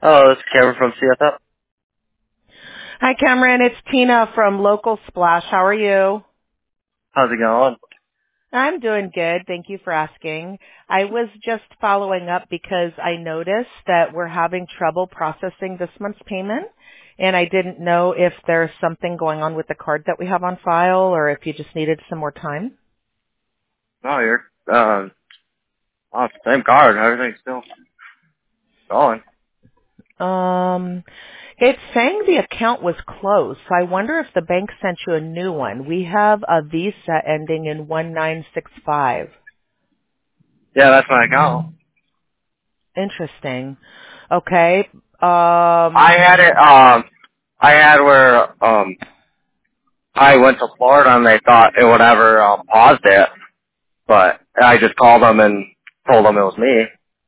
Oh, this is Cameron from CFF. Hi, Cameron. It's Tina from Local Splash. How are you? How's it going? I'm doing good. Thank you for asking. I was just following up because I noticed that we're having trouble processing this month's payment, and I didn't know if there's something going on with the card that we have on file or if you just needed some more time. Oh, you're on the same card. Everything's still going. It's saying the account was closed, so I wonder if the bank sent you a new one. We have a Visa ending in 1965. Yeah, that's my account. Interesting. Okay. I had it. I had where I went to Florida and they thought it would ever paused it, but I just called them and told them it was me.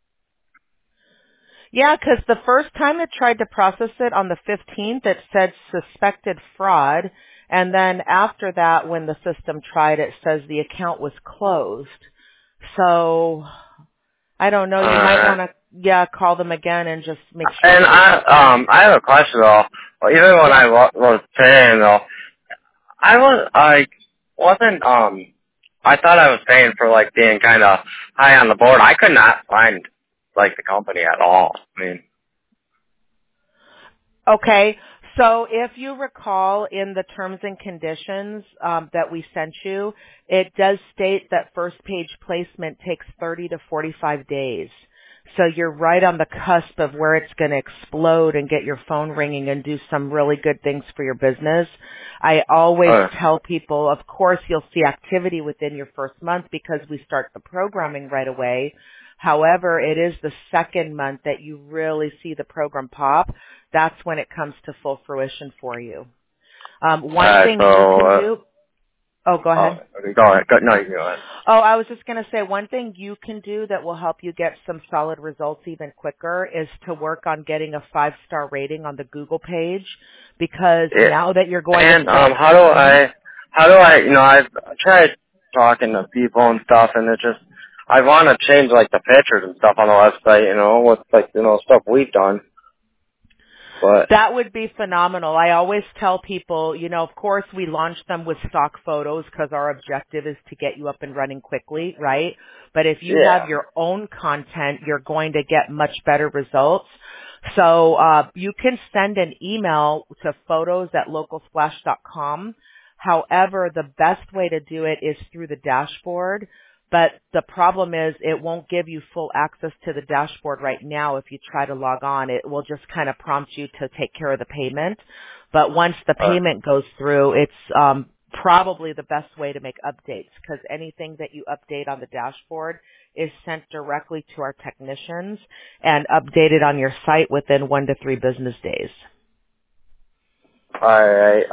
Yeah, because the first time it tried to process it on the 15th, it said suspected fraud. And then after that, when the system tried, it says the account was closed. So I don't know. You might want to, call them again and just make sure. And I have a question though. Even when I was paying though, I wasn't I thought I was paying for like being kind of high on the board. I could not find like the company at all. I mean, Okay. So if you recall in the terms and conditions that we sent you, it does state that first page placement takes 30 to 45 days. So you're right on the cusp of where it's going to explode and get your phone ringing and do some really good things for your business. I always tell people, of course, you'll see activity within your first month because we start the programming right away. However, it is the second month that you really see the program pop. That's when it comes to full fruition for you. One thing you can do. Oh, go ahead. Go ahead. No, you go ahead. Oh, I was just going to say one thing you can do that will help you get some solid results even quicker is to work on getting a 5-star rating on the Google page because now that you're going and to how do I I've tried talking to people and stuff and it just I want to change like the pictures and stuff on the website, with like stuff we've done. But that would be phenomenal. I always tell people, of course we launch them with stock photos because our objective is to get you up and running quickly, right? But if you have your own content, you're going to get much better results. So you can send an email to photos@localsplash.com. However, the best way to do it is through the dashboard. But the problem is it won't give you full access to the dashboard right now. If you try to log on, it will just kind of prompt you to take care of the payment. But once the payment goes through, it's probably the best way to make updates because anything that you update on the dashboard is sent directly to our technicians and updated on your site within 1 to 3 business days. all right,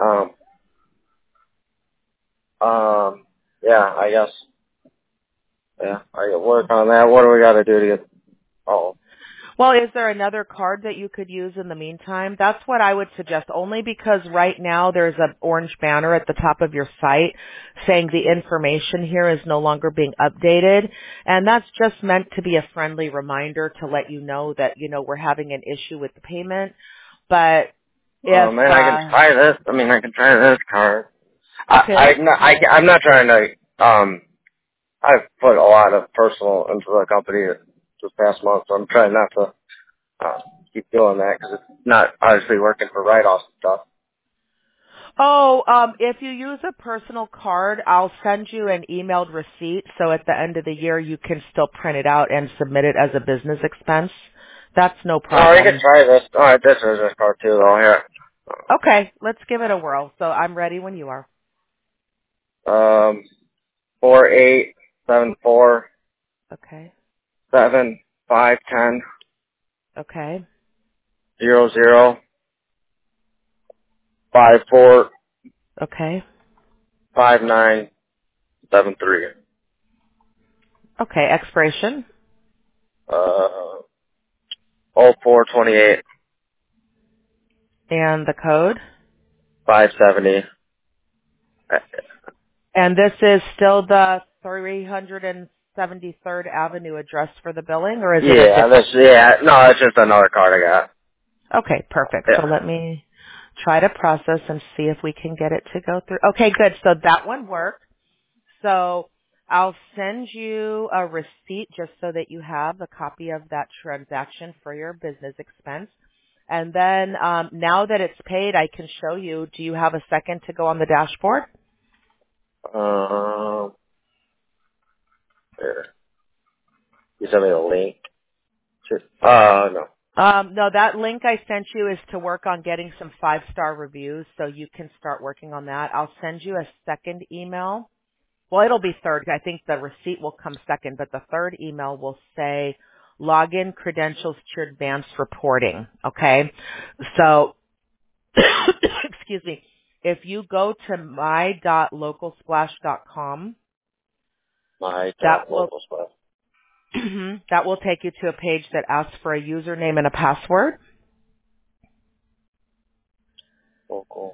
yeah, I guess. Yeah, I can work on that. What do we got to do to get? Well, is there another card that you could use in the meantime? That's what I would suggest, only because right now there's an orange banner at the top of your site saying the information here is no longer being updated. And that's just meant to be a friendly reminder to let you know that, we're having an issue with the payment. But I can try this. I can try this card. Okay. I'm not trying to, I've put a lot of personal into the company this past month, so I'm trying not to keep doing that because it's not obviously working for write-offs and stuff. Oh, if you use a personal card, I'll send you an emailed receipt so at the end of the year you can still print it out and submit it as a business expense. That's no problem. Oh, you can try this. All right, this is this card too, though. Here. Okay, let's give it a whirl. So I'm ready when you are. 4874. Okay. 7510. Okay. 00. 54. Okay. 5973. Okay, expiration. 0428. And the code. 570. And this is still the 373rd Avenue address for the billing, or is it? No, it's just another card I got. Okay, perfect. So Yeah. let me try to process and see if we can get it to go through. Okay, good. So that one worked. So I'll send you a receipt just so that you have a copy of that transaction for your business expense. And then now that it's paid, I can show you. Do you have a second to go on the dashboard? There. You sent me a link. No. No, that link I sent you is to work on getting some 5-star reviews, so you can start working on that. I'll send you a second email. Well, it'll be third. I think the receipt will come second, but the third email will say login credentials to advanced reporting. Okay. So, excuse me. If you go to my.localsplash.com, My that will, local spot. that will take you to a page that asks for a username and a password. Local.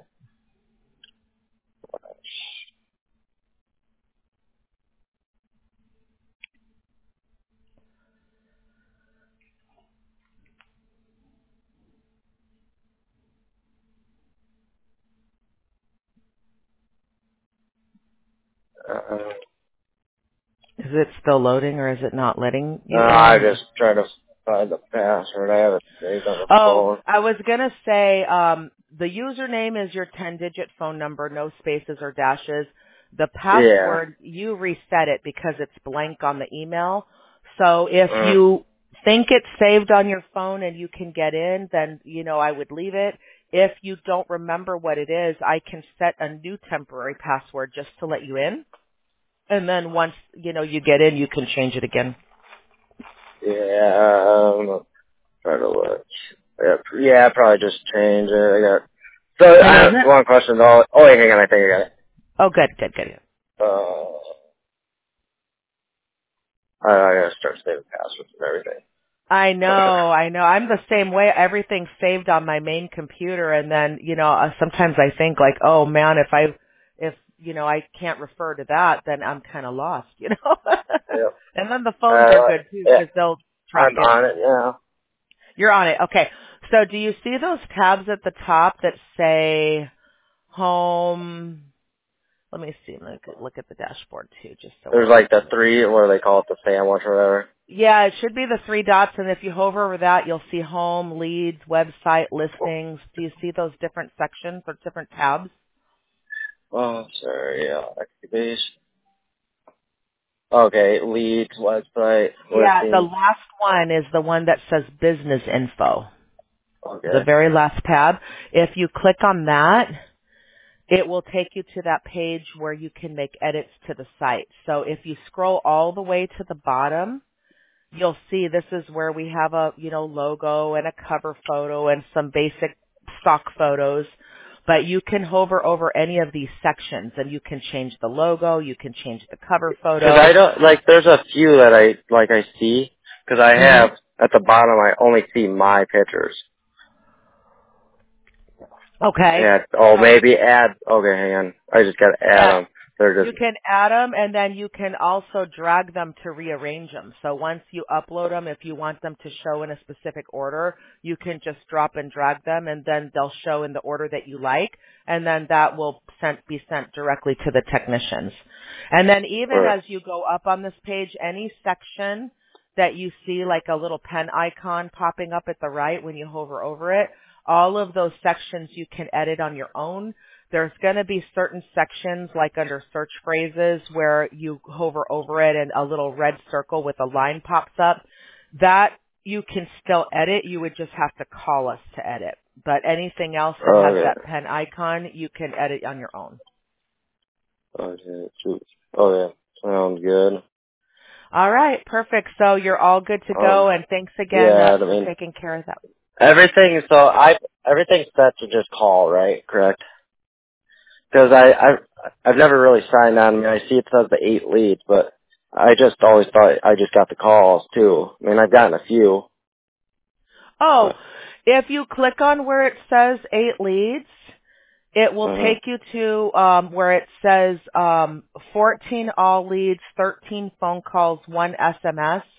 Is it still loading or is it not letting you I in? just try to find the password. I have it saved on the Oh, phone. I was going to say the username is your 10-digit phone number, no spaces or dashes. The Yeah. password, you reset it because it's blank on the email. So if you think it's saved on your phone and you can get in, then, I would leave it. If you don't remember what it is, I can set a new temporary password just to let you in. And then once, you get in, you can change it again. Yeah. Try to look. Yeah, probably just change it. I got. So I And have is it? one question though. Oh wait, hang on. I think I got it. Oh, good. I gotta start saving passwords and everything. I know. I'm the same way. Everything's saved on my main computer, and then sometimes I think like, oh man, if I can't refer to that, then I'm kind of lost, Yep. And then the phones are good too Yeah. because they'll track I'm it. on it now. You're on it. Okay. So do you see those tabs at the top that say home? Let me see. Let me look at the dashboard too, just so There's we're like the looking. three, what do they call it, the sandwich or whatever. Yeah, it should be the 3 dots, and if you hover over that, you'll see home, leads, website, listings. Do you see those different sections or different tabs? Oh, sorry, yeah, activation. Okay, leads, website, Yeah, the listings. last one is the one that says business info, the Okay. very last tab. If you click on that, it will take you to that page where you can make edits to the site. So if you scroll all the way to the bottom, you'll see this is where we have a, logo and a cover photo and some basic stock photos. But you can hover over any of these sections and you can change the logo, you can change the cover Cause photo. I don't, like, there's a few that I see. Cause I hmm have, at the bottom, I only see my pictures. Okay. Yeah, oh, So maybe add, okay, hang on. I just gotta add yeah, them. They're you just, can add them and then you can also drag them to rearrange them. So once you upload them, if you want them to show in a specific order, you can just drop and drag them and then they'll show in the order that you like. And then that will be sent directly to the technicians. And then even as you go up on this page, any section that you see like a little pen icon popping up at the right when you hover over it, all of those sections you can edit on your own. There's going to be certain sections like under search phrases where you hover over it and a little red circle with a line pops up. That you can still edit. You would just have to call us to edit. But anything else that has okay. that pen icon, you can edit on your own. Okay, shoot. Oh yeah, sounds good. All right, perfect. So you're all good to go, and thanks again Yeah, I for mean, taking care of that. everything, everything's set to just call, right? Correct? Because I've never really signed on. I mean, I see it says the 8 leads, but I just always thought I just got the calls too. I mean, I've gotten a few. Oh, But, if you click on where it says 8 leads, it will take you to where it says 14 all leads, 13 phone calls, 1 SMS.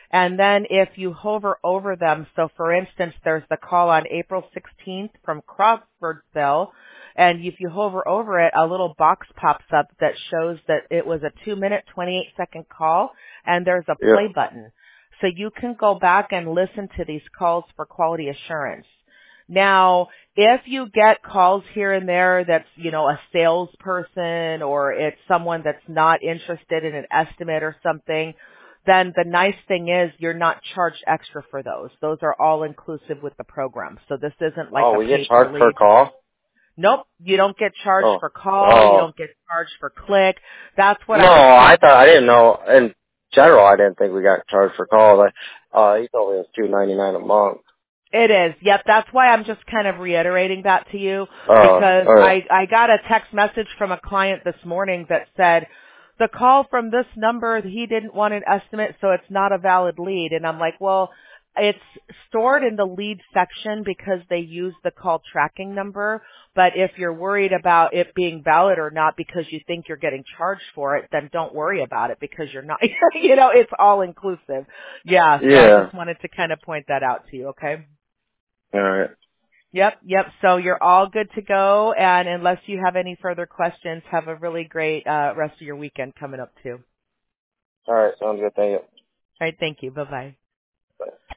And then if you hover over them, so for instance, there's the call on April 16th from Crawfordsville, and if you hover over it, a little box pops up that shows that it was a 2-minute, 28-second call, and there's a play button. So you can go back and listen to these calls for quality assurance. Now, if you get calls here and there that's, a salesperson or it's someone that's not interested in an estimate or something, then the nice thing is you're not charged extra for those. Those are all inclusive with the program. So this isn't like we get charged per call? Nope, you don't get charged for call. You don't get charged for click. That's what I didn't know. In general, I didn't think we got charged for call. He told me it was $2.99 a month. It is. Yep. That's why I'm just kind of reiterating that to you because I got a text message from a client this morning that said the call from this number, he didn't want an estimate, so it's not a valid lead. And I'm like, well, it's stored in the lead section because they use the call tracking number. But if you're worried about it being valid or not because you think you're getting charged for it, then don't worry about it because you're not, it's all inclusive. Yeah. So I just wanted to kind of point that out to you. Okay. All right. Yep. So you're all good to go. And unless you have any further questions, have a really great rest of your weekend coming up too. All right. Sounds good. Thank you. All right. Thank you. Bye-bye. Bye.